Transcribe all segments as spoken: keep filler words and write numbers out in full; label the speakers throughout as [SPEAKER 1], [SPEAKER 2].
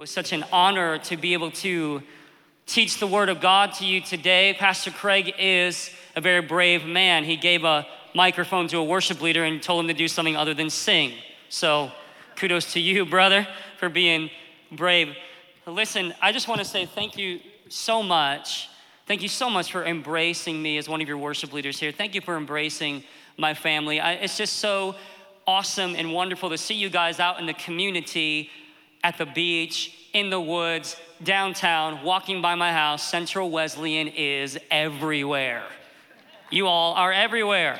[SPEAKER 1] It was such an honor to be able to teach the word of God to you today. Pastor Craig is a very brave man. He gave a microphone to a worship leader and told him to do something other than sing. So kudos to you, brother, for being brave. Listen, I just want to say thank you so much. Thank you so much for embracing me as one of your worship leaders here. Thank you for embracing my family. I, it's just so awesome and wonderful to see you guys out in the community, at the beach, in the woods, downtown, walking by my house. Central Wesleyan is everywhere. You all are everywhere.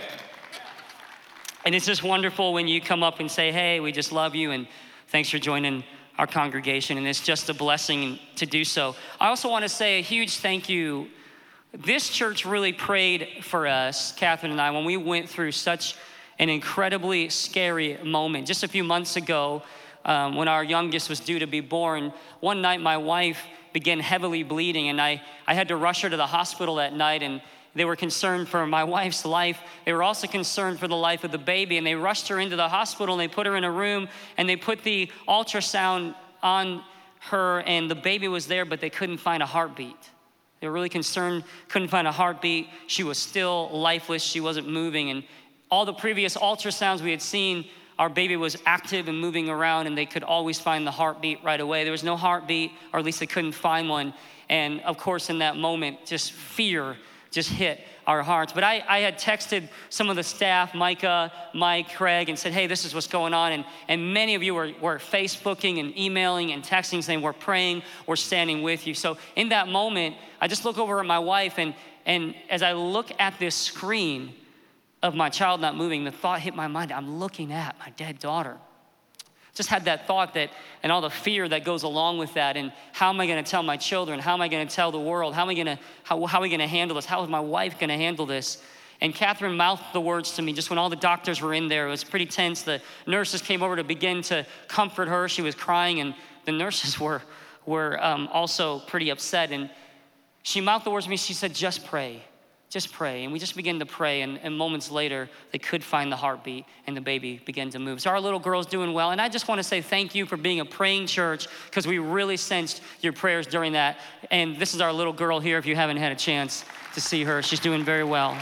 [SPEAKER 1] And it's just wonderful when you come up and say, hey, we just love you and thanks for joining our congregation. And it's just a blessing to do so. I also want to say a huge thank you. This church really prayed for us, Catherine and I, when we went through such an incredibly scary moment. Just a few months ago, Um, when our youngest was due to be born, one night my wife began heavily bleeding, and I, I had to rush her to the hospital that night, and they were concerned for my wife's life. They were also concerned for the life of the baby, and they rushed her into the hospital, and they put her in a room, and they put the ultrasound on her, and the baby was there, but they couldn't find a heartbeat. They were really concerned, couldn't find a heartbeat. She was still lifeless. She wasn't moving, and all the previous ultrasounds we had seen, our baby was active and moving around, and they could always find the heartbeat right away. There was no heartbeat, or at least they couldn't find one. And of course, in that moment, just fear just hit our hearts. But I, I had texted some of the staff, Micah, Mike, Craig, and said, hey, this is what's going on. And, and many of you were, were Facebooking and emailing and texting saying, we're praying, we're standing with you. So in that moment, I just look over at my wife, and, and as I look at this screen of my child not moving, the thought hit my mind, I'm looking at my dead daughter. Just had that thought that, and all the fear that goes along with that, and how am I gonna tell my children? How am I gonna tell the world? How am I gonna, how, how are we gonna handle this? How is my wife gonna handle this? And Catherine mouthed the words to me just when all the doctors were in there. It was pretty tense. The nurses came over to begin to comfort her. She was crying, and the nurses were, were um, also pretty upset. And she mouthed the words to me, she said, just pray. Just pray. And we just began to pray, and, and moments later, they could find the heartbeat, and the baby began to move. So our little girl's doing well, and I just want to say thank you for being a praying church, because we really sensed your prayers during that. And this is our little girl here, if you haven't had a chance to see her. She's doing very well.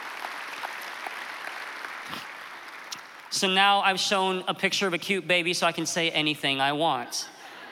[SPEAKER 1] So now I've shown a picture of a cute baby, so I can say anything I want.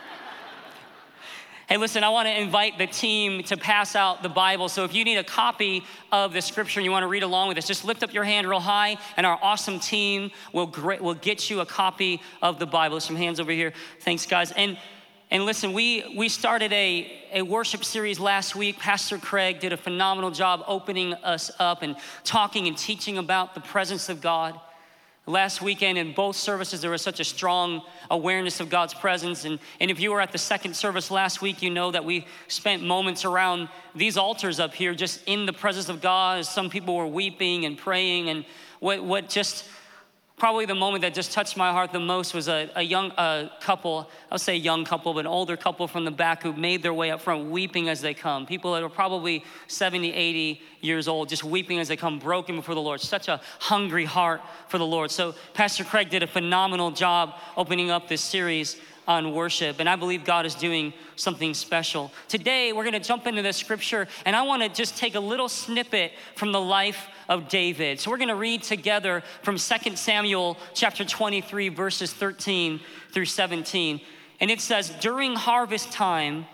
[SPEAKER 1] Hey, listen, I want to invite the team to pass out the Bible. So if you need a copy of the scripture and you want to read along with us, just lift up your hand real high, and our awesome team will will get you a copy of the Bible. Some hands over here. Thanks, guys. And and listen, we we started a, a worship series last week. Pastor Craig did a phenomenal job opening us up and talking and teaching about the presence of God. Last weekend in both services, there was such a strong awareness of God's presence. And, and if you were at the second service last week, you know that we spent moments around these altars up here just in the presence of God, as some people were weeping and praying. And what, what just, probably the moment that just touched my heart the most was a, a young a couple, I'll say young couple, but an older couple from the back who made their way up front weeping as they come. People that are probably seventy, eighty years old, just weeping as they come, broken before the Lord. Such a hungry heart for the Lord. So Pastor Craig did a phenomenal job opening up this series on worship, and I believe God is doing something special. Today, we're gonna jump into the scripture, and I wanna just take a little snippet from the life of David. So we're gonna read together from Second Samuel chapter twenty-three, verses thirteen through seventeen. And it says, during harvest time,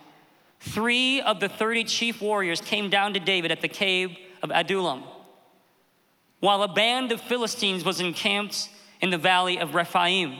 [SPEAKER 1] three of the thirty chief warriors came down to David at the cave of Adullam, while a band of Philistines was encamped in the valley of Rephaim.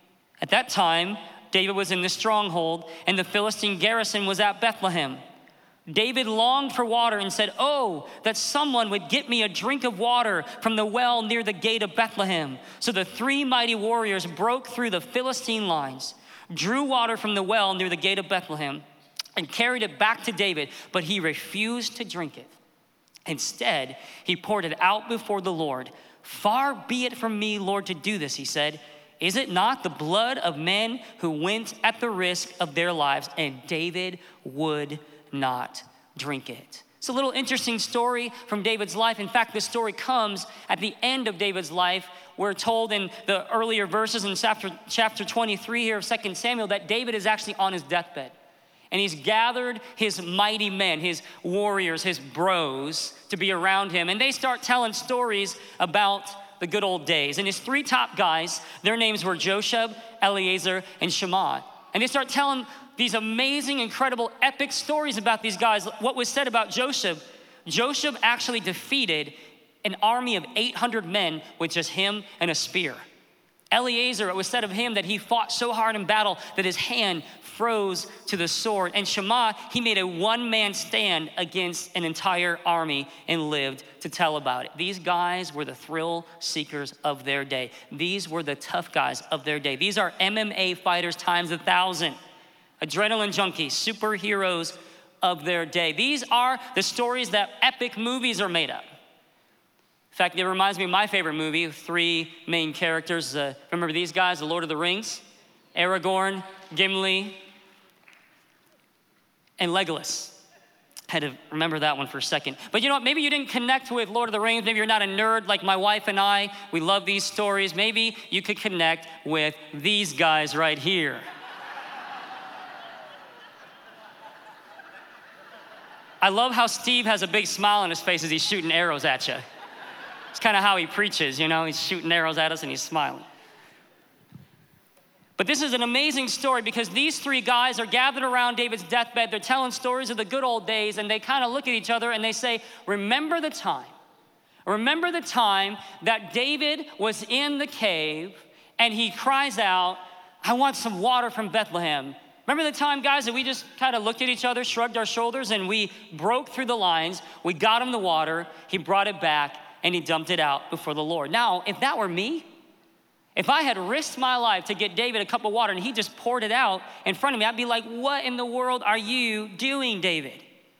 [SPEAKER 1] At that time, David was in the stronghold, and the Philistine garrison was at Bethlehem. David longed for water and said, oh, that someone would get me a drink of water from the well near the gate of Bethlehem. So the three mighty warriors broke through the Philistine lines, drew water from the well near the gate of Bethlehem, and carried it back to David, but he refused to drink it. Instead, he poured it out before the Lord. Far be it from me, Lord, to do this, he said. Is it not the blood of men who went at the risk of their lives? And David would not drink it. It's a little interesting story from David's life. In fact, this story comes at the end of David's life. We're told in the earlier verses in chapter, chapter twenty-three here of Second Samuel that David is actually on his deathbed. And he's gathered his mighty men, his warriors, his bros to be around him. And they start telling stories about the good old days. And his three top guys, their names were Josheb, Eleazar, and Shammah. And they start telling these amazing, incredible, epic stories about these guys. What was said about Josheb, Josheb actually defeated an army of eight hundred men with just him and a spear. Eleazar, it was said of him that he fought so hard in battle that his hand froze to the sword. And Shammah, he made a one-man stand against an entire army and lived to tell about it. These guys were the thrill seekers of their day. These were the tough guys of their day. These are M M A fighters times a thousand. Adrenaline junkies, superheroes of their day. These are the stories that epic movies are made of. In fact, it reminds me of my favorite movie, three main characters. Uh, remember these guys, The Lord of the Rings? Aragorn, Gimli, and Legolas. Had to remember that one for a second. But you know what, maybe you didn't connect with Lord of the Rings. Maybe you're not a nerd like my wife and I. We love these stories. Maybe you could connect with these guys right here. I love how Steve has a big smile on his face as he's shooting arrows at you. It's kind of how he preaches, you know, he's shooting arrows at us and he's smiling. But this is an amazing story because these three guys are gathered around David's deathbed. They're telling stories of the good old days, and they kind of look at each other and they say, remember the time. Remember the time that David was in the cave and he cries out, I want some water from Bethlehem. Remember the time, guys, that we just kind of looked at each other, shrugged our shoulders, and we broke through the lines. We got him the water. He brought it back, and he dumped it out before the Lord. Now, if that were me, if I had risked my life to get David a cup of water and he just poured it out in front of me, I'd be like, what in the world are you doing, David?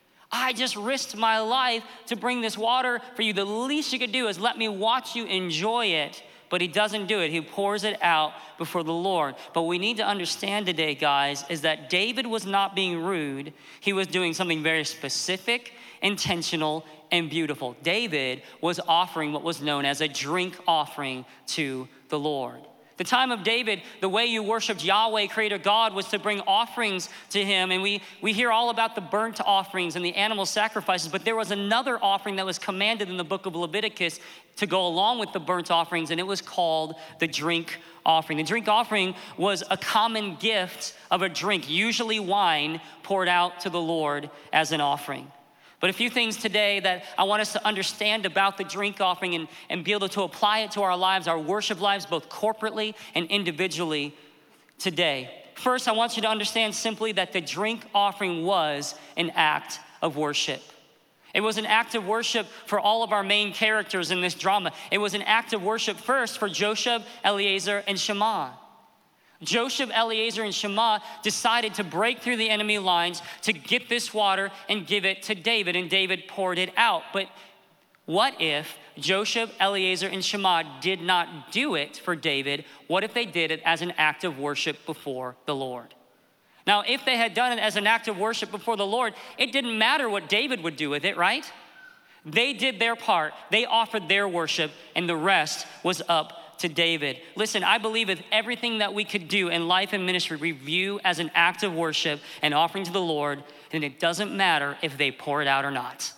[SPEAKER 1] I just risked my life to bring this water for you. The least you could do is let me watch you enjoy it. But he doesn't do it. He pours it out before the Lord. But what we need to understand today, guys, is that David was not being rude. He was doing something very specific, intentional, and beautiful. David was offering what was known as a drink offering to the Lord. The time of David, the way you worshiped Yahweh, Creator God, was to bring offerings to him. And we, we hear all about the burnt offerings and the animal sacrifices, but there was another offering that was commanded in the book of Leviticus to go along with the burnt offerings, and it was called the drink offering. The drink offering was a common gift of a drink, usually wine, poured out to the Lord as an offering. But a few things today that I want us to understand about the drink offering and, and be able to apply it to our lives, our worship lives, both corporately and individually today. First, I want you to understand simply that the drink offering was an act of worship. It was an act of worship for all of our main characters in this drama. It was an act of worship first for Josheb, Eleazar, and Shammah. Josheb, Eleazar, and Shammah decided to break through the enemy lines to get this water and give it to David, and David poured it out. But what if Josheb, Eleazar, and Shammah did not do it for David? What if they did it as an act of worship before the Lord? Now, if they had done it as an act of worship before the Lord, it didn't matter what David would do with it, right? They did their part. They offered their worship, and the rest was up to David. Listen, I believe if everything that we could do in life and ministry we view as an act of worship and offering to the Lord, then it doesn't matter if they pour it out or not.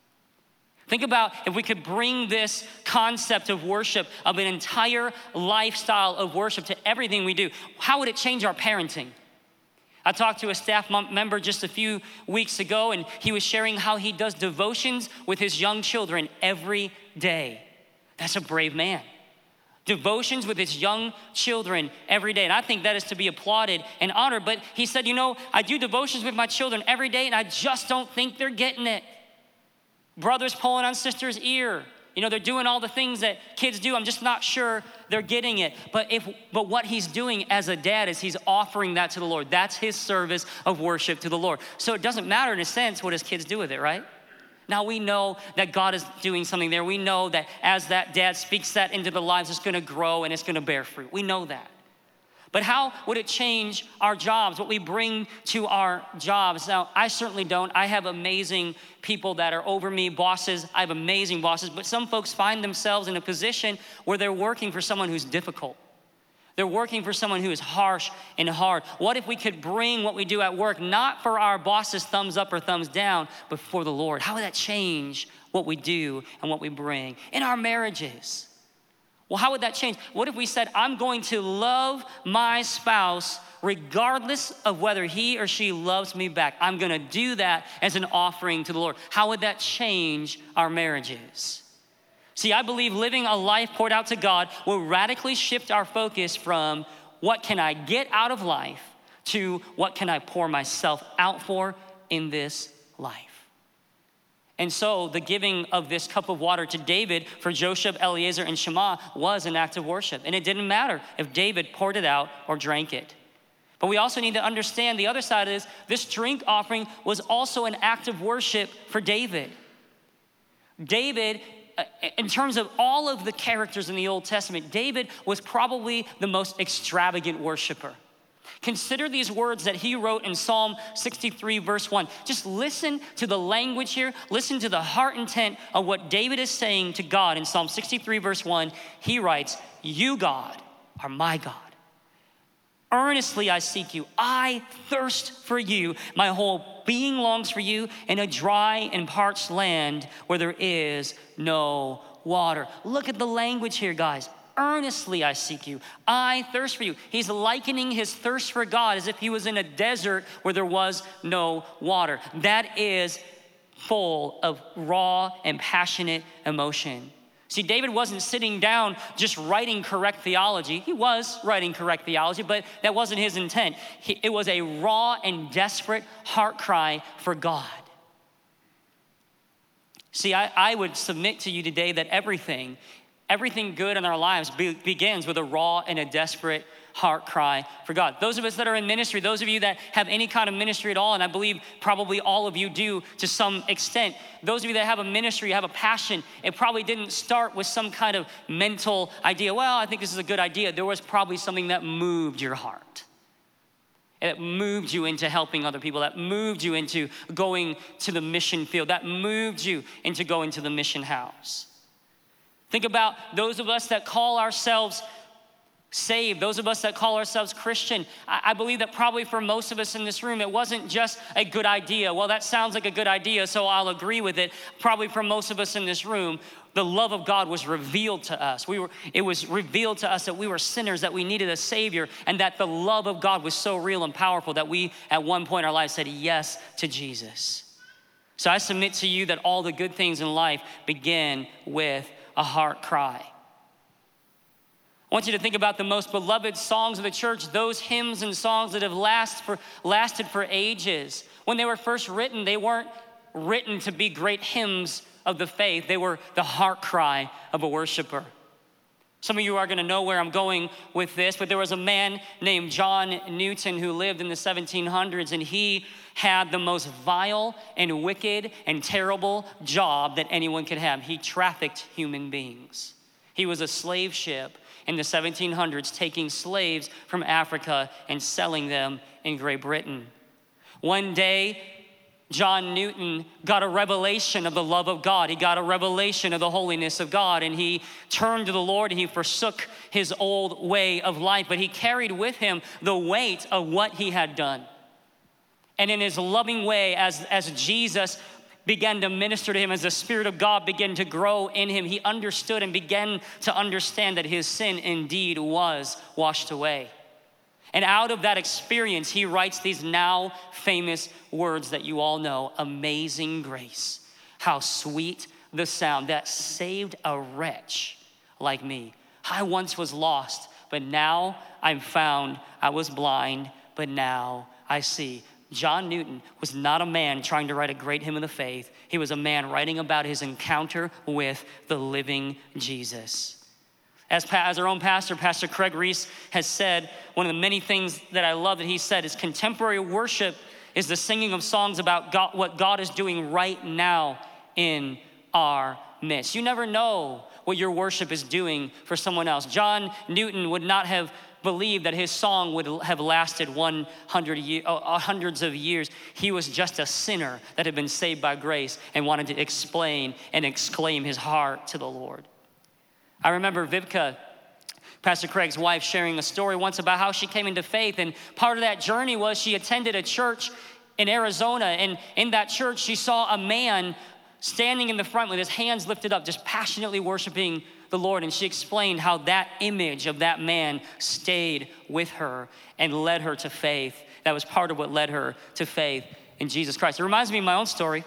[SPEAKER 1] Think about if we could bring this concept of worship, of an entire lifestyle of worship to everything we do. How would it change our parenting? I talked to a staff member just a few weeks ago, and he was sharing how he does devotions with his young children every day. That's a brave man. Devotions with his young children every day. And I think that is to be applauded and honored. But he said, you know, I do devotions with my children every day and I just don't think they're getting it. Brothers pulling on sister's ear. You know, they're doing all the things that kids do. I'm just not sure they're getting it. But if, but what he's doing as a dad is he's offering that to the Lord. That's his service of worship to the Lord. So it doesn't matter in a sense what his kids do with it, right? Now we know that God is doing something there. We know that as that dad speaks that into the lives, it's gonna grow and it's gonna bear fruit. We know that. But how would it change our jobs, what we bring to our jobs? Now, I certainly don't. I have amazing people that are over me, bosses. I have amazing bosses, but some folks find themselves in a position where they're working for someone who's difficult. They're working for someone who is harsh and hard. What if we could bring what we do at work, not for our boss's thumbs up or thumbs down, but for the Lord? How would that change what we do and what we bring in our marriages? Well, how would that change? What if we said, I'm going to love my spouse regardless of whether he or she loves me back? I'm gonna do that as an offering to the Lord. How would that change our marriages? See, I believe living a life poured out to God will radically shift our focus from what can I get out of life to what can I pour myself out for in this life. And so the giving of this cup of water to David for Josheb, Eleazar, and Shammah was an act of worship. And it didn't matter if David poured it out or drank it. But we also need to understand the other side of this. This drink offering was also an act of worship for David. David, in terms of all of the characters in the Old Testament, David was probably the most extravagant worshiper. Consider these words that he wrote in Psalm sixty-three, verse one. Just listen to the language here. Listen to the heart intent of what David is saying to God in Psalm sixty-three, verse one. He writes, you, God, are my God. Earnestly I seek you. I thirst for you. My whole being longs for you in a dry and parched land where there is no water. Look at the language here, guys. Earnestly I seek you. I thirst for you. He's likening his thirst for God as if he was in a desert where there was no water. That is full of raw and passionate emotion. See, David wasn't sitting down just writing correct theology. He was writing correct theology, but that wasn't his intent. He, it was a raw and desperate heart cry for God. See, I, I would submit to you today that everything Everything good in our lives be, begins with a raw and a desperate heart cry for God. Those of us that are in ministry, those of you that have any kind of ministry at all, and I believe probably all of you do to some extent, those of you that have a ministry, have a passion, it probably didn't start with some kind of mental idea. Well, I think this is a good idea. There was probably something that moved your heart. That moved you into helping other people, that moved you into going to the mission field, that moved you into going to the mission house. Think about those of us that call ourselves saved, those of us that call ourselves Christian. I, I believe that probably for most of us in this room, it wasn't just a good idea. Well, that sounds like a good idea, so I'll agree with it. Probably for most of us in this room, the love of God was revealed to us. We were, it was revealed to us that we were sinners, that we needed a Savior, and that the love of God was so real and powerful that we, at one point in our lives, said yes to Jesus. So I submit to you that all the good things in life begin with a heart cry. I want you to think about the most beloved songs of the church, those hymns and songs that have last for, lasted for ages. When they were first written, they weren't written to be great hymns of the faith. They were the heart cry of a worshiper. Some of you are gonna know where I'm going with this, but there was a man named John Newton who lived in the seventeen hundreds, and he had the most vile and wicked and terrible job that anyone could have. He trafficked human beings. He was a slave ship in the seventeen hundreds, taking slaves from Africa and selling them in Great Britain. One day, John Newton got a revelation of the love of God. He got a revelation of the holiness of God, and he turned to the Lord and he forsook his old way of life, but he carried with him the weight of what he had done. And in his loving way, as, as Jesus began to minister to him, as the Spirit of God began to grow in him, he understood and began to understand that his sin indeed was washed away. And out of that experience, he writes these now famous words that you all know: amazing grace, how sweet the sound that saved a wretch like me. I once was lost, but now I'm found. I was blind, but now I see. John Newton was not a man trying to write a great hymn of the faith. He was a man writing about his encounter with the living Jesus. As, pa- as our own pastor, Pastor Craig Reese, has said, one of the many things that I love that he said is contemporary worship is the singing of songs about God, what God is doing right now in our midst. You never know what your worship is doing for someone else. John Newton would not have believe that his song would have lasted one hundred year, uh, hundreds of years. He was just a sinner that had been saved by grace and wanted to explain and exclaim his heart to the Lord. I remember Vivka, Pastor Craig's wife, sharing a story once about how she came into faith, and part of that journey was she attended a church in Arizona, and in that church she saw a man standing in the front with his hands lifted up, just passionately worshiping the Lord. And she explained how that image of that man stayed with her and led her to faith. That was part of what led her to faith in Jesus Christ. It reminds me of my own story.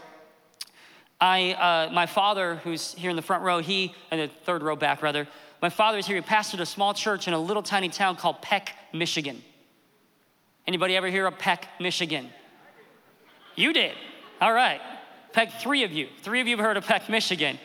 [SPEAKER 1] I, uh, my father, who's here in the front row, he, in the third row back rather, my father is here. He pastored a small church in a little tiny town called Peck, Michigan. Anybody ever hear of Peck, Michigan? You did. All right. Peck, three of you. Three of you have heard of Peck, Michigan.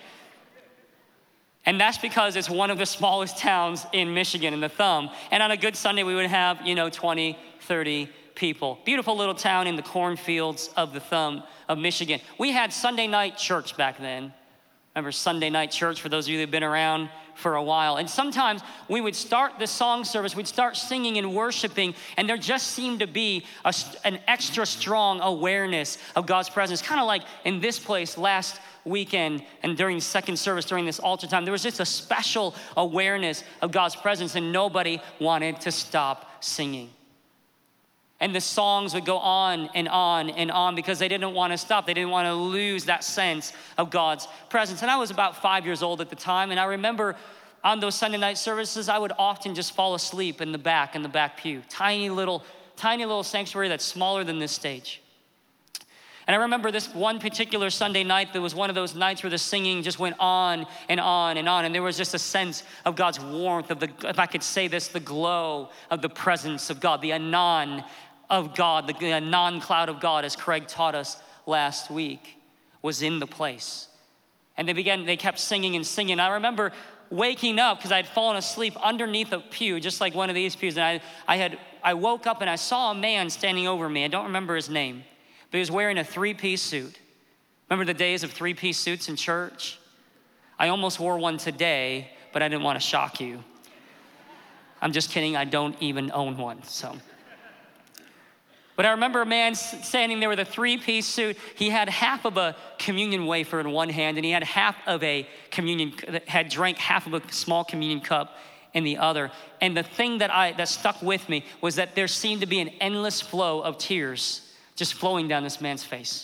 [SPEAKER 1] And that's because it's one of the smallest towns in Michigan, in the thumb. And on a good Sunday, we would have, you know, twenty, thirty people. Beautiful little town in the cornfields of the thumb of Michigan. We had Sunday night church back then. Remember Sunday night church, for those of you that have been around for a while. And sometimes we would start the song service, we'd start singing and worshiping, and there just seemed to be a, an extra strong awareness of God's presence. Kind of like in this place last weekend and during the second service, during this altar time, there was just a special awareness of God's presence, and nobody wanted to stop singing. And the songs would go on and on and on because they didn't want to stop. They didn't want to lose that sense of God's presence. And I was about five years old at the time, and I remember on those Sunday night services, I would often just fall asleep in the back, in the back pew. Tiny little, tiny little sanctuary that's smaller than this stage. And I remember this one particular Sunday night, that was one of those nights where the singing just went on and on and on. And there was just a sense of God's warmth, of the, if I could say this, the glow of the presence of God, the anon of God, the non-cloud of God, as Craig taught us last week, was in the place. And they began, they kept singing and singing. I remember waking up because I had fallen asleep underneath a pew, just like one of these pews. And I, I had, I woke up and I saw a man standing over me. I don't remember his name, but he was wearing a three-piece suit. Remember the days of three-piece suits in church? I almost wore one today, but I didn't want to shock you. I'm just kidding, I don't even own one, so. But I remember a man standing there with a three-piece suit. He had half of a communion wafer in one hand, and he had half of a communion, had drank half of a small communion cup in the other. And the thing that I that stuck with me was that there seemed to be an endless flow of tears just flowing down this man's face.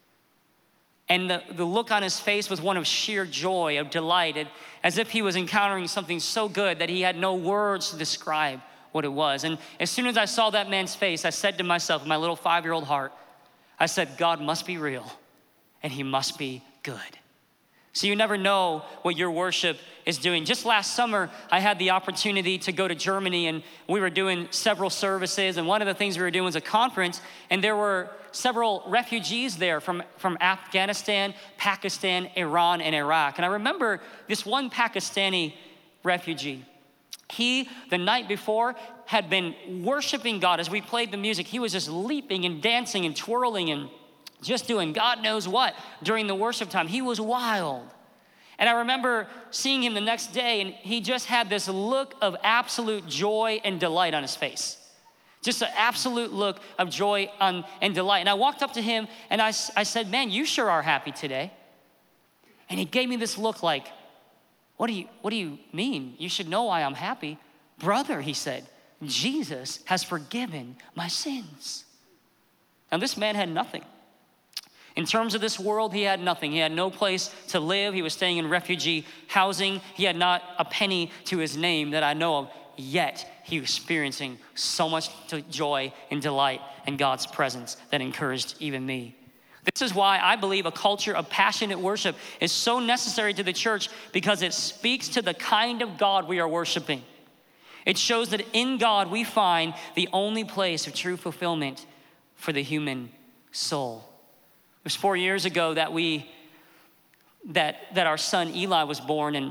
[SPEAKER 1] And the, the look on his face was one of sheer joy, of delight, it, as if he was encountering something so good that he had no words to describe what it was. And as soon as I saw that man's face, I said to myself, in my little five-year-old heart, I said, God must be real and he must be good. So you never know what your worship is doing. Just last summer, I had the opportunity to go to Germany, and we were doing several services, and one of the things we were doing was a conference, and there were several refugees there from, from Afghanistan, Pakistan, Iran, and Iraq. And I remember this one Pakistani refugee. He, the night before, had been worshiping God as we played the music. He was just leaping and dancing and twirling and just doing God knows what during the worship time. He was wild. And I remember seeing him the next day, and he just had this look of absolute joy and delight on his face. Just an absolute look of joy on, and delight. And I walked up to him, and I, I said, man, you sure are happy today. And he gave me this look like, What do you, what do you mean? You should know why I'm happy. Brother, he said, Jesus has forgiven my sins. Now this man had nothing. In terms of this world, he had nothing. He had no place to live. He was staying in refugee housing. He had not a penny to his name that I know of, yet he was experiencing so much joy and delight in God's presence that encouraged even me. This is why I believe a culture of passionate worship is so necessary to the church, because it speaks to the kind of God we are worshiping. It shows that in God we find the only place of true fulfillment for the human soul. It was four years ago that we, that, that our son Eli was born, and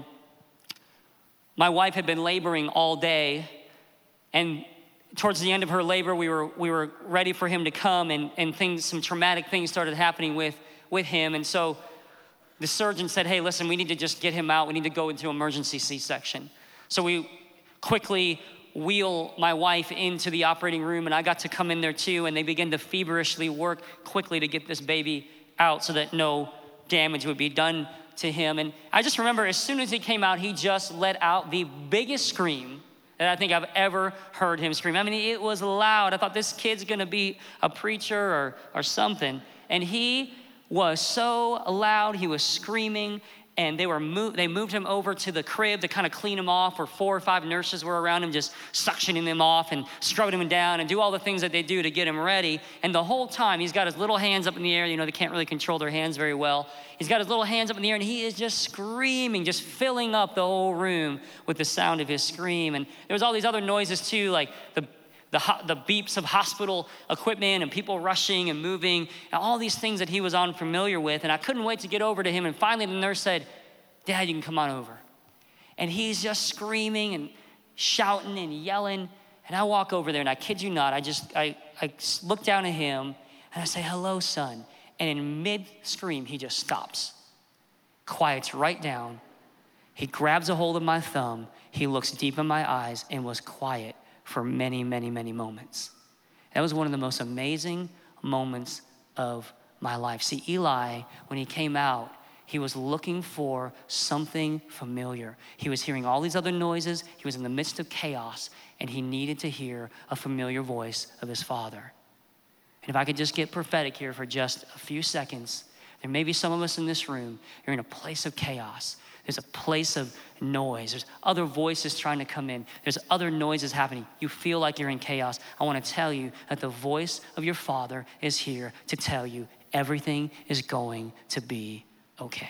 [SPEAKER 1] my wife had been laboring all day, and towards the end of her labor, we were we were ready for him to come, and, and things, some traumatic things started happening with, with him. And so the surgeon said, hey, listen, we need to just get him out. We need to go into emergency C-section. So we quickly wheel my wife into the operating room, and I got to come in there too, and they began to feverishly work quickly to get this baby out so that no damage would be done to him. And I just remember as soon as he came out, he just let out the biggest scream that I think I've ever heard him scream. I mean, it was loud. I thought this kid's gonna be a preacher or, or something. And he was so loud, he was screaming, and they were moved, they moved him over to the crib to kind of clean him off, where four or five nurses were around him just suctioning him off and scrubbing him down and do all the things that they do to get him ready. And the whole time he's got his little hands up in the air. You know, they can't really control their hands very well. He's got his little hands up in the air and he is just screaming, just filling up the whole room with the sound of his scream. And there was all these other noises too, like the The, the beeps of hospital equipment and people rushing and moving, and all these things that he was unfamiliar with. And I couldn't wait to get over to him. And finally the nurse said, "Dad, you can come on over." And he's just screaming and shouting and yelling. And I walk over there, and I kid you not, I just, I, I look down at him and I say, "Hello, son." And in mid-scream, he just stops, quiets right down. He grabs a hold of my thumb. He looks deep in my eyes and was quiet for many, many, many moments. That was one of the most amazing moments of my life. See, Eli, when he came out, he was looking for something familiar. He was hearing all these other noises. He was in the midst of chaos, and he needed to hear a familiar voice of his father. And if I could just get prophetic here for just a few seconds, there may be some of us in this room, you're in a place of chaos. There's a place of noise. There's other voices trying to come in. There's other noises happening. You feel like you're in chaos. I want to tell you that the voice of your Father is here to tell you everything is going to be okay.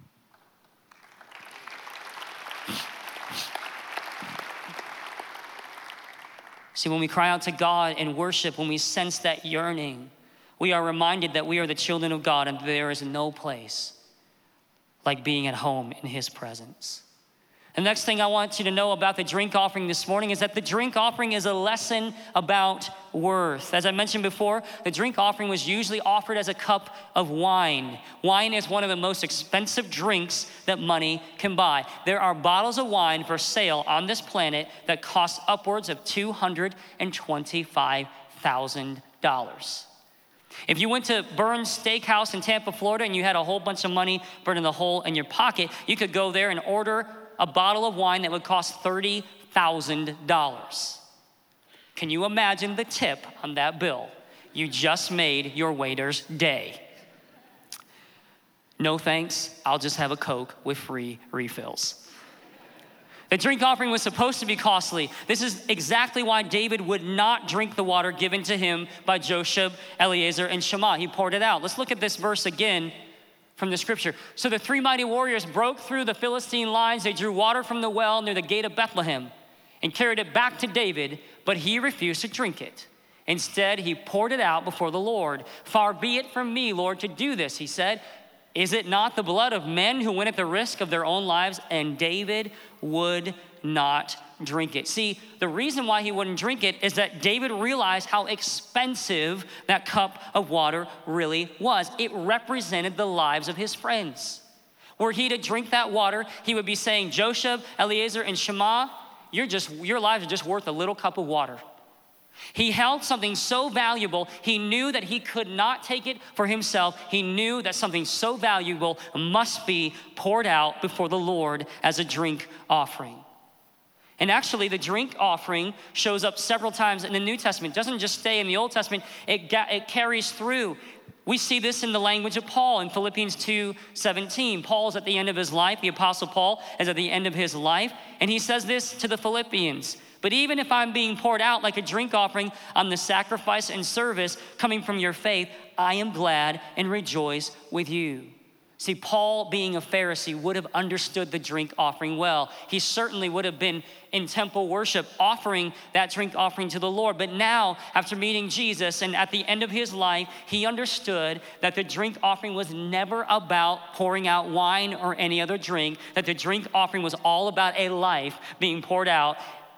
[SPEAKER 1] See, when we cry out to God in worship, when we sense that yearning, we are reminded that we are the children of God and there is no place like being at home in his presence. The next thing I want you to know about the drink offering this morning is that the drink offering is a lesson about worth. As I mentioned before, the drink offering was usually offered as a cup of wine. Wine is one of the most expensive drinks that money can buy. There are bottles of wine for sale on this planet that cost upwards of two hundred twenty-five thousand dollars. If you went to Burns Steakhouse in Tampa, Florida, and you had a whole bunch of money burning the hole in your pocket, you could go there and order a bottle of wine that would cost thirty thousand dollars. Can you imagine the tip on that bill? You just made your waiter's day. No thanks, I'll just have a Coke with free refills. The drink offering was supposed to be costly. This is exactly why David would not drink the water given to him by Josheb, Eleazar, and Shammah. He poured it out. Let's look at this verse again from the scripture. So the three mighty warriors broke through the Philistine lines. They drew water from the well near the gate of Bethlehem and carried it back to David, but he refused to drink it. Instead, he poured it out before the Lord. "Far be it from me, Lord, to do this," he said. "Is it not the blood of men who went at the risk of their own lives?" And David would not drink it. See, the reason why he wouldn't drink it is that David realized how expensive that cup of water really was. It represented the lives of his friends. Were he to drink that water, he would be saying, "Josheb, Eleazar, and Shammah, you're just, your lives are just worth a little cup of water." He held something so valuable, he knew that he could not take it for himself. He knew that something so valuable must be poured out before the Lord as a drink offering. And actually, the drink offering shows up several times in the New Testament. It doesn't just stay in the Old Testament, it, ga- it carries through. We see this in the language of Paul in Philippians two seventeen. Paul's at the end of his life. The Apostle Paul is at the end of his life. And he says this to the Philippians: "But even if I'm being poured out like a drink offering on the sacrifice and service coming from your faith, I am glad and rejoice with you." See, Paul, being a Pharisee, would have understood the drink offering well. He certainly would have been in temple worship offering that drink offering to the Lord. But now, after meeting Jesus and at the end of his life, he understood that the drink offering was never about pouring out wine or any other drink, that the drink offering was all about a life being poured out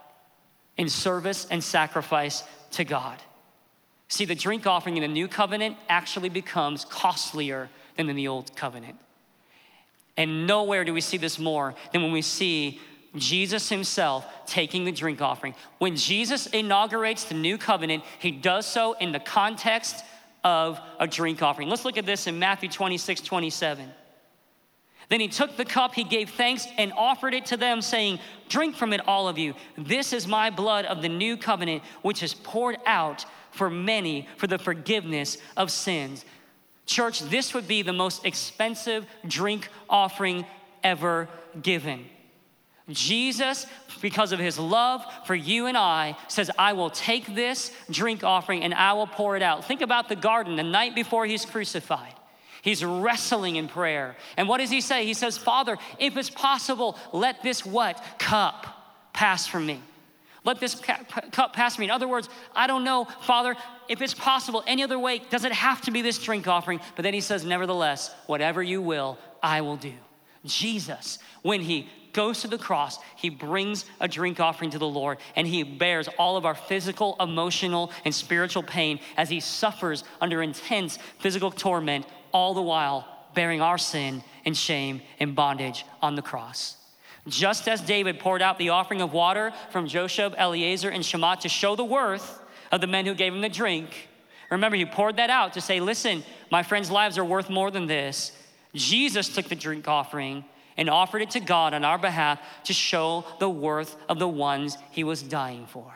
[SPEAKER 1] in service and sacrifice to God. See, the drink offering in the new covenant actually becomes costlier than in the old covenant. And nowhere do we see this more than when we see Jesus himself taking the drink offering. When Jesus inaugurates the new covenant, he does so in the context of a drink offering. Let's look at this in Matthew twenty-six, twenty-seven. Then he took the cup, he gave thanks and offered it to them, saying, drink from it, all of you. This is my blood of the new covenant, which is poured out for many for the forgiveness of sins. Church, this would be the most expensive drink offering ever given. Jesus, because of his love for you and I, says, I will take this drink offering and I will pour it out. Think about the garden the night before he's crucified. He's wrestling in prayer. And what does he say? He says, Father, if it's possible, let this what? Cup pass from me. Let this cup pass from me. In other words, I don't know, Father, if it's possible, any other way, does it have to be this drink offering? But then he says, nevertheless, whatever you will, I will do. Jesus, when he goes to the cross, he brings a drink offering to the Lord, and he bears all of our physical, emotional, and spiritual pain as he suffers under intense physical torment, all the while bearing our sin and shame and bondage on the cross. Just as David poured out the offering of water from Josheb, Eleazar, and Shammah to show the worth of the men who gave him the drink, remember, he poured that out to say, listen, my friends' lives are worth more than this. Jesus took the drink offering and offered it to God on our behalf to show the worth of the ones he was dying for.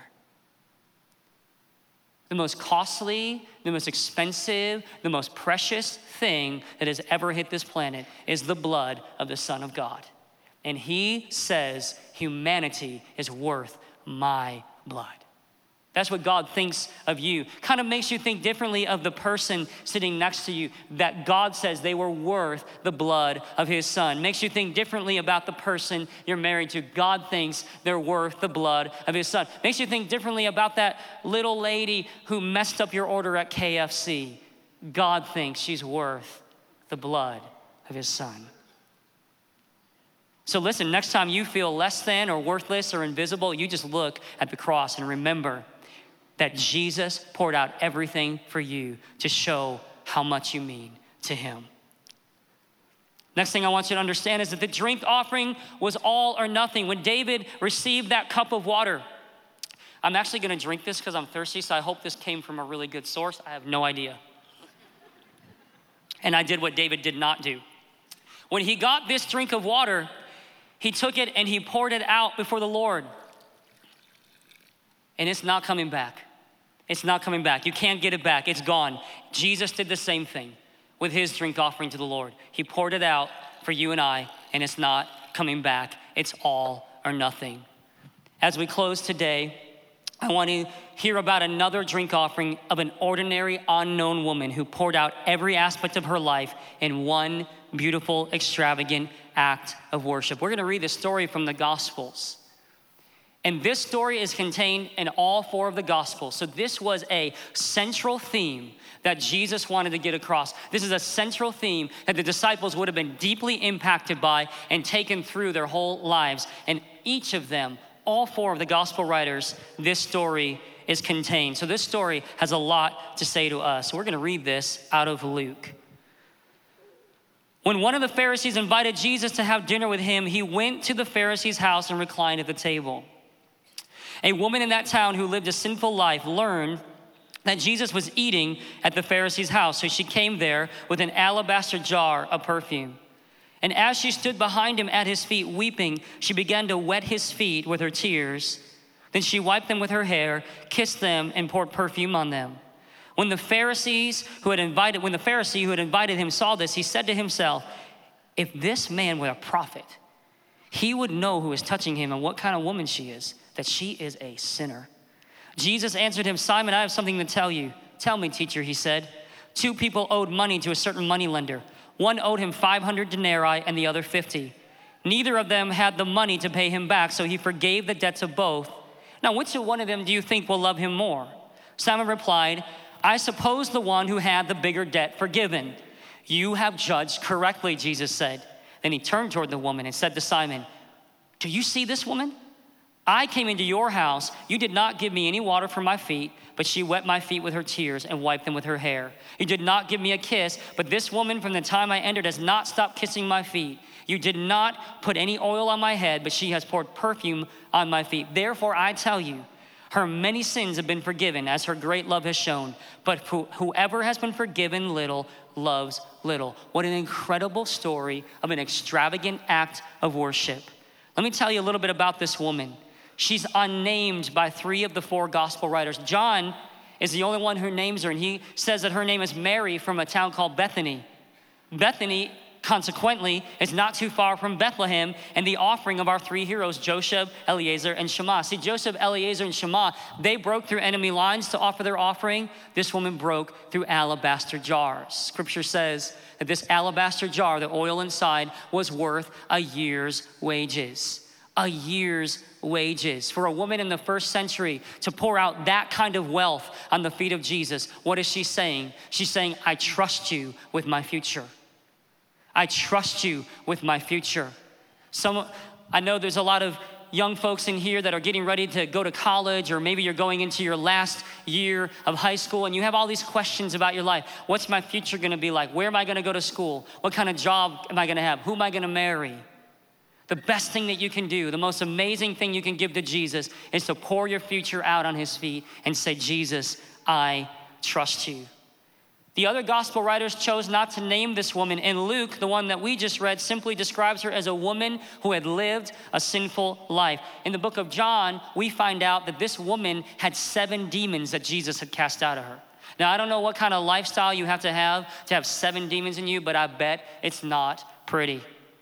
[SPEAKER 1] The most costly, the most expensive, the most precious thing that has ever hit this planet is the blood of the Son of God. And he says humanity is worth my blood. That's what God thinks of you. Kind of makes you think differently of the person sitting next to you, that God says they were worth the blood of his son. Makes you think differently about the person you're married to. God thinks they're worth the blood of his son. Makes you think differently about that little lady who messed up your order at K F C. God thinks she's worth the blood of his son. So listen, next time you feel less than or worthless or invisible, you just look at the cross and remember that Jesus poured out everything for you to show how much you mean to him. Next thing I want you to understand is that the drink offering was all or nothing. When David received that cup of water, I'm actually gonna drink this because I'm thirsty, so I hope this came from a really good source. I have no idea. And I did what David did not do. When he got this drink of water, he took it and he poured it out before the Lord. And it's not coming back. It's not coming back. You can't get it back. It's gone. Jesus did the same thing with his drink offering to the Lord. He poured it out for you and I, and it's not coming back. It's all or nothing. As we close today, I want to hear about another drink offering of an ordinary, unknown woman who poured out every aspect of her life in one beautiful, extravagant act of worship. We're going to read this story from the Gospels. And this story is contained in all four of the Gospels. So this was a central theme that Jesus wanted to get across. This is a central theme that the disciples would have been deeply impacted by and taken through their whole lives. And each of them, all four of the gospel writers, this story is contained. So this story has a lot to say to us. So we're gonna read this out of Luke. When one of the Pharisees invited Jesus to have dinner with him, he went to the Pharisee's house and reclined at the table. A woman in that town who lived a sinful life learned that Jesus was eating at the Pharisee's house. So she came there with an alabaster jar of perfume. And as she stood behind him at his feet weeping, she began to wet his feet with her tears. Then she wiped them with her hair, kissed them, and poured perfume on them. When the Pharisees who had invited, when the Pharisee who had invited him saw this, he said to himself, if this man were a prophet, he would know who is touching him and what kind of woman she is, that she is a sinner. Jesus answered him, Simon, I have something to tell you. Tell me, teacher, he said. Two people owed money to a certain moneylender. One owed him five hundred denarii and the other fifty. Neither of them had the money to pay him back, so he forgave the debts of both. Now, which of one of them do you think will love him more? Simon replied, I suppose the one who had the bigger debt forgiven. You have judged correctly, Jesus said. Then he turned toward the woman and said to Simon, do you see this woman? I came into your house. You did not give me any water for my feet, but she wet my feet with her tears and wiped them with her hair. You did not give me a kiss, but this woman from the time I entered has not stopped kissing my feet. You did not put any oil on my head, but she has poured perfume on my feet. Therefore, I tell you, her many sins have been forgiven as her great love has shown. But who, whoever has been forgiven little loves little. What an incredible story of an extravagant act of worship. Let me tell you a little bit about this woman. She's unnamed by three of the four gospel writers. John is the only one who names her, and he says that her name is Mary from a town called Bethany. Bethany, consequently, is not too far from Bethlehem and the offering of our three heroes, Joseph, Eliezer, and Shammah. See, Joseph, Eliezer, and Shammah, they broke through enemy lines to offer their offering. This woman broke through alabaster jars. Scripture says that this alabaster jar, the oil inside, was worth a year's wages. A year's wages. For a woman in the first century to pour out that kind of wealth on the feet of Jesus, what is she saying? She's saying, I trust you with my future. I trust you with my future. Some, I know there's a lot of young folks in here that are getting ready to go to college, or maybe you're going into your last year of high school and you have all these questions about your life. What's my future gonna be like? Where am I gonna go to school? What kind of job am I gonna have? Who am I gonna marry? The best thing that you can do, the most amazing thing you can give to Jesus is to pour your future out on his feet and say, Jesus, I trust you. The other gospel writers chose not to name this woman, and Luke, the one that we just read, simply describes her as a woman who had lived a sinful life. In the book of John, we find out that this woman had seven demons that Jesus had cast out of her. Now, I don't know what kind of lifestyle you have to have to have seven demons in you, but I bet it's not pretty.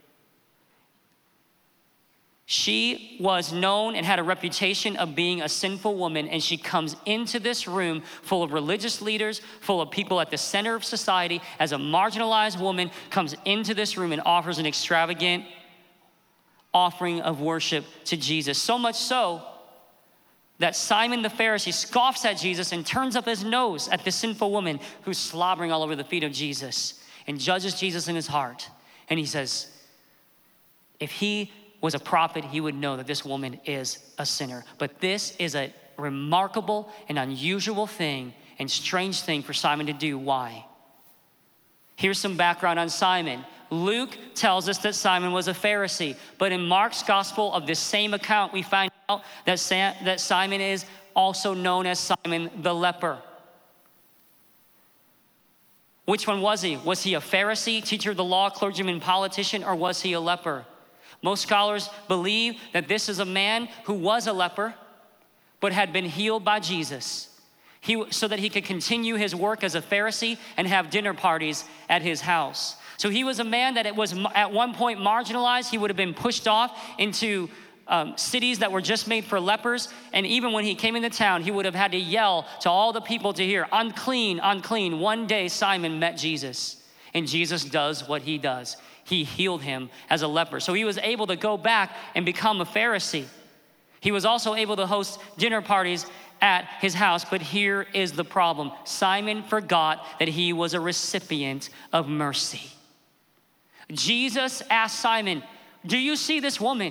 [SPEAKER 1] She was known and had a reputation of being a sinful woman, and she comes into this room full of religious leaders, full of people at the center of society, as a marginalized woman, comes into this room and offers an extravagant offering of worship to Jesus. So much so that Simon the Pharisee scoffs at Jesus and turns up his nose at this sinful woman who's slobbering all over the feet of Jesus and judges Jesus in his heart. And he says, if he was a prophet, he would know that this woman is a sinner. But this is a remarkable and unusual thing and strange thing for Simon to do. Why? Here's some background on Simon. Luke tells us that Simon was a Pharisee, but in Mark's gospel of this same account, we find out that, Sam, that Simon is also known as Simon the leper. Which one was he? Was he a Pharisee, teacher of the law, clergyman, politician, or was he a leper? Most scholars believe that this is a man who was a leper, but had been healed by Jesus, he, so that he could continue his work as a Pharisee and have dinner parties at his house. So he was a man that it was at one point marginalized. He would have been pushed off into um, cities that were just made for lepers. And even when he came into town, he would have had to yell to all the people to hear, unclean, unclean. One day Simon met Jesus, and Jesus does what he does. He healed him as a leper. So he was able to go back and become a Pharisee. He was also able to host dinner parties at his house, but here is the problem. Simon forgot that he was a recipient of mercy. Jesus asked Simon, do you see this woman?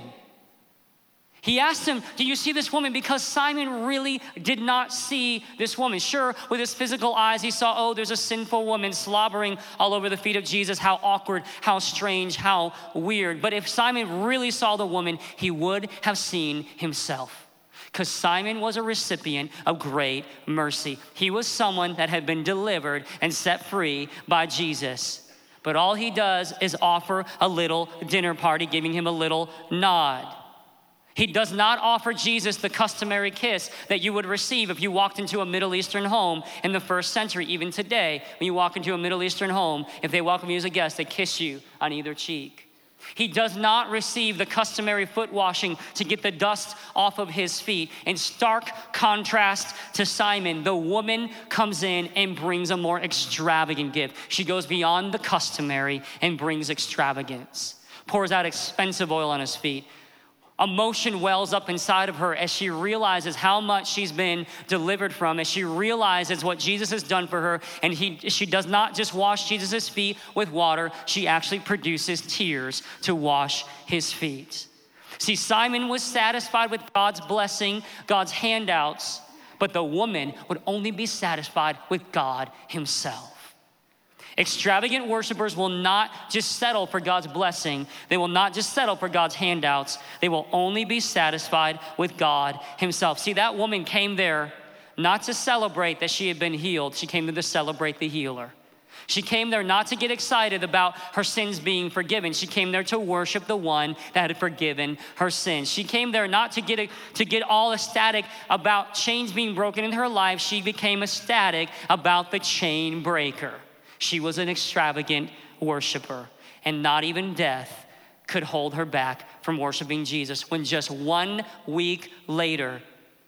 [SPEAKER 1] He asked him, do you see this woman? Because Simon really did not see this woman. Sure, with his physical eyes, he saw, oh, there's a sinful woman slobbering all over the feet of Jesus. How awkward, how strange, how weird. But if Simon really saw the woman, he would have seen himself. Because Simon was a recipient of great mercy. He was someone that had been delivered and set free by Jesus. But all he does is offer a little dinner party, giving him a little nod. He does not offer Jesus the customary kiss that you would receive if you walked into a Middle Eastern home in the first century. Even today, when you walk into a Middle Eastern home, if they welcome you as a guest, they kiss you on either cheek. He does not receive the customary foot washing to get the dust off of his feet. In stark contrast to Simon, the woman comes in and brings a more extravagant gift. She goes beyond the customary and brings extravagance, pours out expensive oil on his feet. Emotion wells up inside of her as she realizes how much she's been delivered from, as she realizes what Jesus has done for her. And he, she does not just wash Jesus' feet with water, she actually produces tears to wash his feet. See, Simon was satisfied with God's blessing, God's handouts, but the woman would only be satisfied with God himself. Extravagant worshipers will not just settle for God's blessing. They will not just settle for God's handouts. They will only be satisfied with God himself. See, that woman came there not to celebrate that she had been healed. She came there to celebrate the healer. She came there not to get excited about her sins being forgiven. She came there to worship the one that had forgiven her sins. She came there not to get, to get all ecstatic about chains being broken in her life. She became ecstatic about the chain breaker. She was an extravagant worshiper, and not even death could hold her back from worshiping Jesus. When just one week later,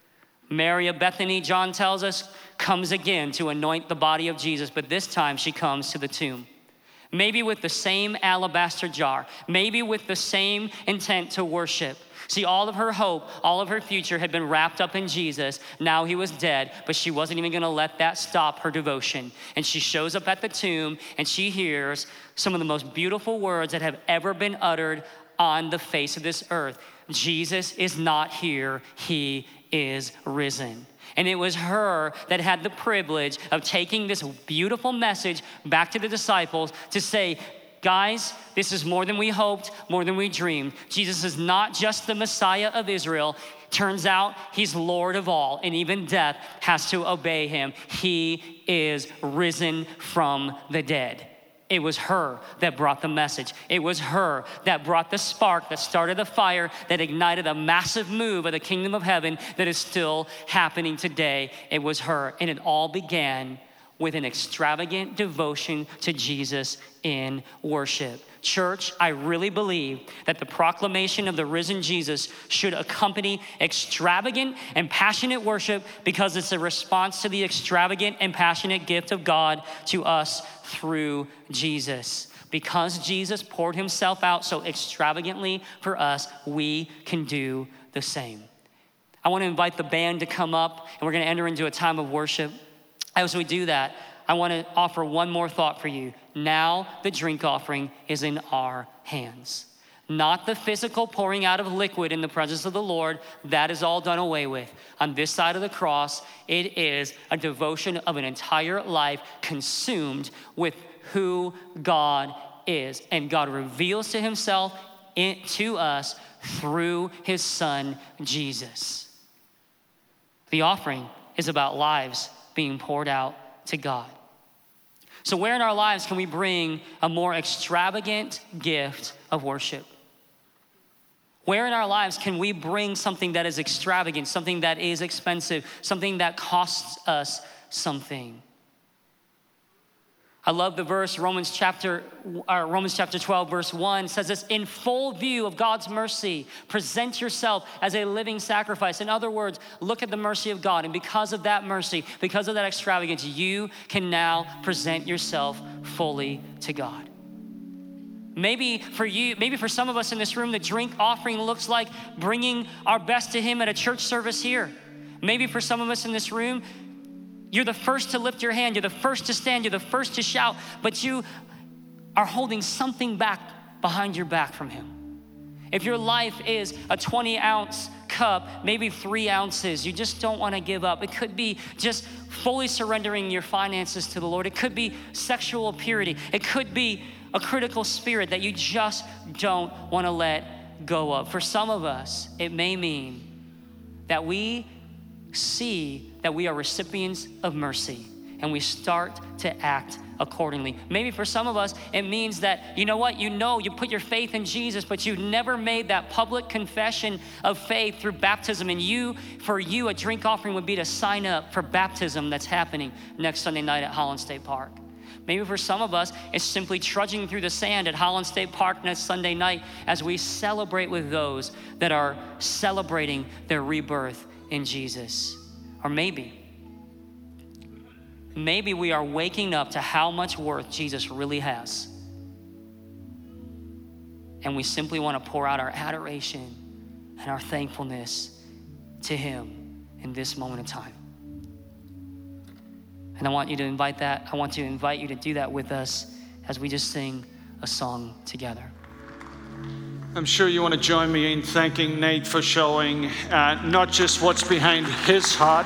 [SPEAKER 1] Mary of Bethany, John tells us, comes again to anoint the body of Jesus, but this time she comes to the tomb. Maybe with the same alabaster jar, maybe with the same intent to worship. See, all of her hope, all of her future had been wrapped up in Jesus. Now he was dead, but she wasn't even gonna let that stop her devotion. And she shows up at the tomb and she hears some of the most beautiful words that have ever been uttered on the face of this earth. Jesus is not here, he is risen. And it was her that had the privilege of taking this beautiful message back to the disciples to say, guys, this is more than we hoped, more than we dreamed. Jesus is not just the Messiah of Israel. Turns out he's Lord of all, and even death has to obey him. He is risen from the dead. It was her that brought the message. It was her that brought the spark that started the fire that ignited a massive move of the kingdom of heaven that is still happening today. It was her, and it all began with an extravagant devotion to Jesus in worship. Church, I really believe that the proclamation of the risen Jesus should accompany extravagant and passionate worship because it's a response to the extravagant and passionate gift of God to us through Jesus. Because Jesus poured himself out so extravagantly for us, we can do the same. I want to invite the band to come up, and we're going to enter into a time of worship. As we do that, I want to offer one more thought for you. Now the drink offering is in our hands. Not the physical pouring out of liquid in the presence of the Lord. That is all done away with. On this side of the cross, it is a devotion of an entire life consumed with who God is. And God reveals to himself in, to us through his son, Jesus. The offering is about lives being poured out to God. So where in our lives can we bring a more extravagant gift of worship? Where in our lives can we bring something that is extravagant, something that is expensive, something that costs us something? I love the verse, Romans chapter, uh, Romans chapter twelve, verse one says this, in full view of God's mercy, present yourself as a living sacrifice. In other words, look at the mercy of God. And because of that mercy, because of that extravagance, you can now present yourself fully to God. Maybe for you, maybe for some of us in this room, the drink offering looks like bringing our best to him at a church service here. Maybe for some of us in this room, you're the first to lift your hand, you're the first to stand, you're the first to shout, but you are holding something back behind your back from him. If your life is a twenty ounce cup, maybe three ounces, you just don't want to give up. It could be just fully surrendering your finances to the Lord. It could be sexual purity. It could be a critical spirit that you just don't want to let go of. For some of us, it may mean that we see that we are recipients of mercy and we start to act accordingly. Maybe for some of us, it means that, you know what, you know, you put your faith in Jesus, but you've never made that public confession of faith through baptism. And you, for you, a drink offering would be to sign up for baptism that's happening next Sunday night at Holland State Park. Maybe for some of us, it's simply trudging through the sand at Holland State Park next Sunday night as we celebrate with those that are celebrating their rebirth in Jesus. Or maybe, maybe we are waking up to how much worth Jesus really has. And we simply want to pour out our adoration and our thankfulness to him in this moment of time. And I want you to invite that, I want to invite you to do that with us as we just sing a song together.
[SPEAKER 2] I'm sure you want to join me in thanking Nate for showing uh, not just what's behind his heart,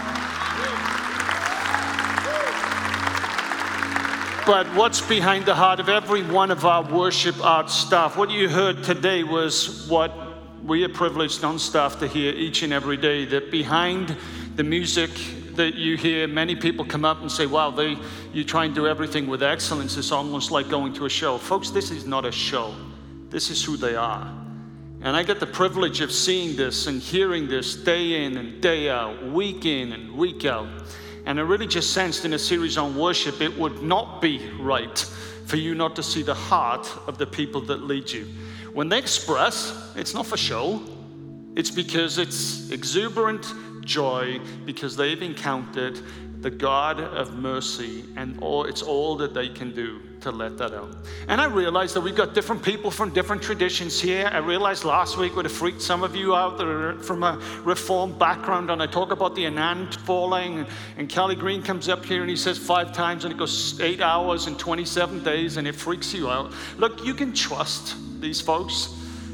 [SPEAKER 2] but what's behind the heart of every one of our worship art staff. What you heard today was what we are privileged on staff to hear each and every day, that behind the music that you hear, many people come up and say, wow, they, you try and do everything with excellence. It's almost like going to a show. Folks, this is not a show. This is who they are. And I get the privilege of seeing this and hearing this day in and day out, week in and week out. And I really just sensed in a series on worship, it would not be right for you not to see the heart of the people that lead you. When they express, it's not for show. It's because it's exuberant joy, because they've encountered the God of mercy, and all, it's all that they can do to let that out. And I realize that we've got different people from different traditions here. I realized last week would have freaked some of you out that are from a Reformed background, and I talk about the Anand falling, and, and Kelly Green comes up here and he says five times and it goes eight hours and twenty-seven days and it freaks you out. Look, you can trust these folks,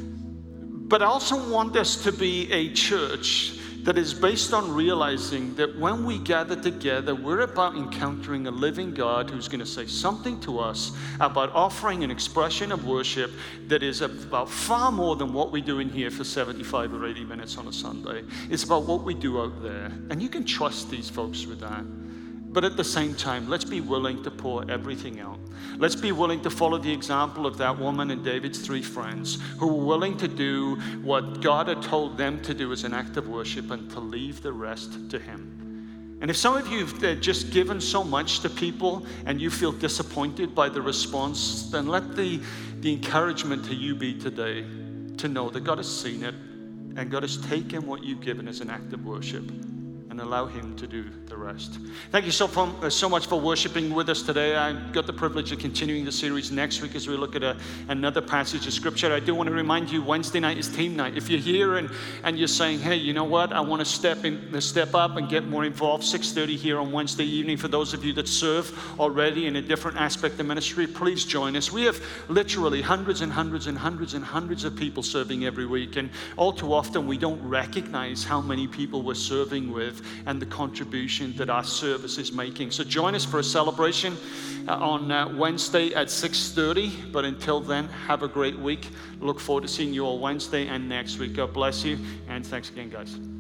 [SPEAKER 2] but I also want this to be a church that is based on realizing that when we gather together, we're about encountering a living God who's going to say something to us about offering an expression of worship that is about far more than what we do in here for seventy-five or eighty minutes on a Sunday. It's about what we do out there. And you can trust these folks with that. But at the same time, let's be willing to pour everything out. Let's be willing to follow the example of that woman and David's three friends who were willing to do what God had told them to do as an act of worship and to leave the rest to Him. And if some of you have just given so much to people and you feel disappointed by the response, then let the, the encouragement to you be today to know that God has seen it and God has taken what you've given as an act of worship and allow Him to do the rest. Thank you so, uh, so much for worshiping with us today. I got the privilege of continuing the series next week as we look at a, another passage of Scripture. I do want to remind you, Wednesday night is team night. If you're here and, and you're saying, hey, you know what, I want to step in, step up and get more involved, six thirty here on Wednesday evening. For those of you that serve already in a different aspect of ministry, please join us. We have literally hundreds and hundreds and hundreds and hundreds of people serving every week, and all too often we don't recognize how many people we're serving with and the contribution that our service is making. So join us for a celebration uh, on uh, Wednesday at six thirty. But until then, have a great week. Look forward to seeing you all Wednesday and next week. God bless you, and thanks again, guys.